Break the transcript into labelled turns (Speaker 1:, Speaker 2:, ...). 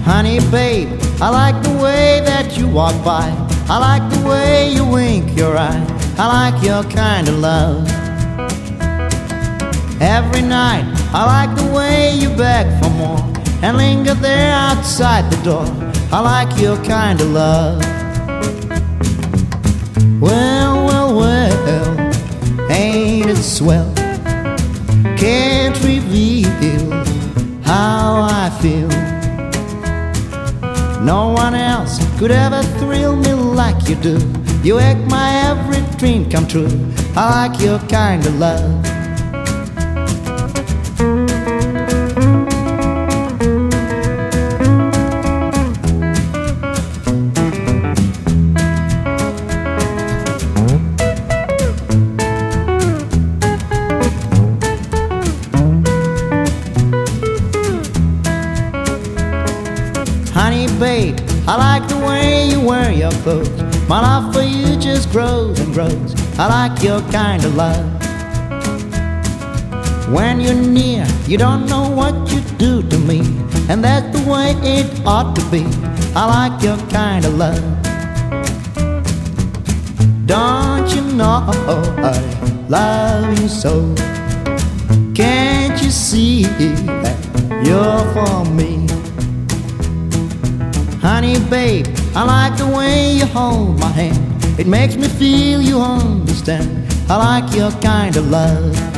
Speaker 1: Honey, babe, I like the way that you walk by. I like the way you wink your eye. I like your kind of love. Every night, I like the way you beg for more and linger there outside the door. I like your kind of love. Well, well, well, ain't it swell? Can't reveal how I feel. No one else could ever thrill me like you do. You make my every dream come true. I like your kind of love. Honey, babe, I like the way you wear your clothes. My love for you just grows and grows. I like your kind of love. When you're near, you don't know what you do to me, and that's the way it ought to be. I like your kind of love. Don't you know I love you so? Can't you see that you're for me? Honey, babe, I like the way you hold my hand. It makes me feel you understand. I like your kind of love.